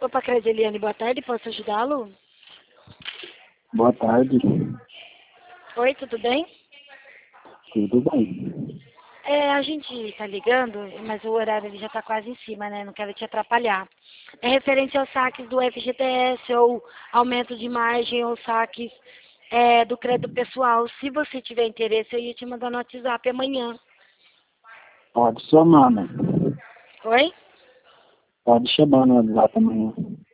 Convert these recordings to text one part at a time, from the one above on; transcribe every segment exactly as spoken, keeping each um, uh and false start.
Ligou para a Credeliane, boa tarde, posso ajudá-lo? Boa tarde. Oi, tudo bem? Tudo bem? É, a gente tá ligando, mas o horário ele já tá quase em cima, né? Não quero te atrapalhar. É referente aos saques do F G T S ou aumento de margem ou saques é, do crédito pessoal. Se você tiver interesse, eu ia te mandar no WhatsApp amanhã. Pode somar, né? Oi? Pode chamar no WhatsApp amanhã.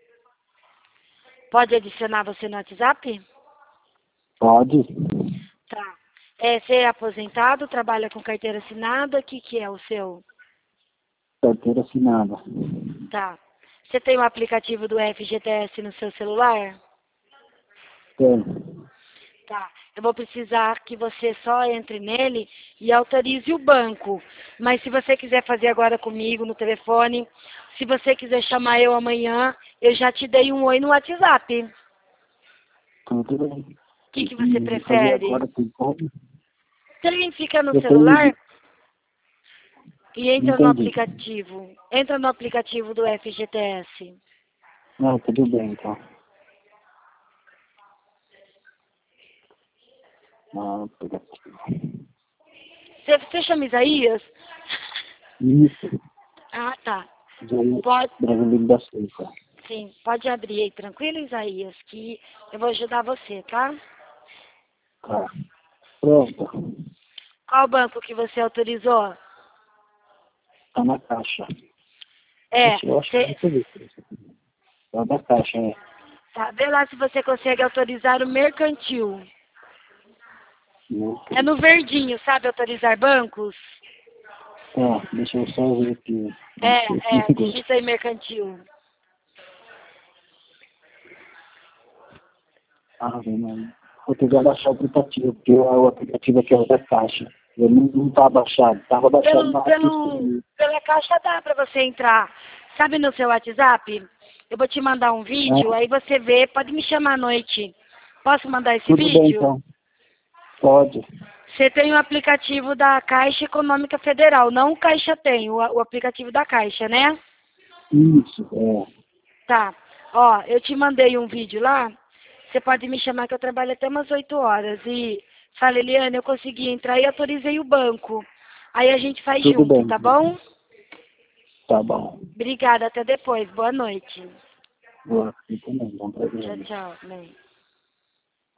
Pode adicionar você no WhatsApp? Pode. Tá. É, você é aposentado, trabalha com carteira assinada, o que, que é o seu? Carteira assinada. Tá. Você tem o aplicativo do F G T S no seu celular? Tem. Tá. Eu vou precisar que você só entre nele e autorize o banco. Mas se você quiser fazer agora comigo no telefone, se você quiser chamar eu amanhã, eu já te dei um oi no WhatsApp. Tudo bem. O que, que você E vou fazer prefere? agora, tem como? Tem, fica no Eu celular tenho... e entra no Entendi. aplicativo. Entra no aplicativo do F G T S. Ah, tudo bem, então. Ah, aplicativo. Você, você chama Isaías? Isso. Ah, tá. Jair Pode, Brasileiro da Silva. sim, pode abrir aí, tranquilo, Isaías, que eu vou ajudar você, tá? Tá. Pronto. Qual banco que você autorizou? Tá na caixa. É, Esse eu acho que cê, você viu. Tá na caixa, é. tá, vê lá se você consegue autorizar o mercantil. Não É tem. no verdinho, sabe, autorizar bancos? Tá, deixa eu só ver aqui. Deixa eu É, é, ver. digita aí mercantil. Ah, não. Eu tenho que abaixar o aplicativo, porque o aplicativo aqui é da caixa. Eu não, não tá abaixado. Tava abaixado Pelo, na pelo, pista. pela caixa dá pra você entrar. Sabe no seu WhatsApp? Eu vou te mandar um vídeo, Ah, aí você vê, pode me chamar à noite. Posso mandar esse tudo bem, vídeo? então. Pode. Você tem o aplicativo da Caixa Econômica Federal, não o Caixa tem, o, o aplicativo da Caixa, né? Isso, é. Tá. Ó, eu te mandei um vídeo lá. Você pode me chamar que eu trabalho até umas oito horas. E fala, Eliane, eu consegui entrar e autorizei o banco. Aí a gente faz Tudo junto, bem, tá então. bom? Tá bom. Obrigada, até depois. Boa noite. Boa, também. Bom Tchau, programa. tchau. Bem.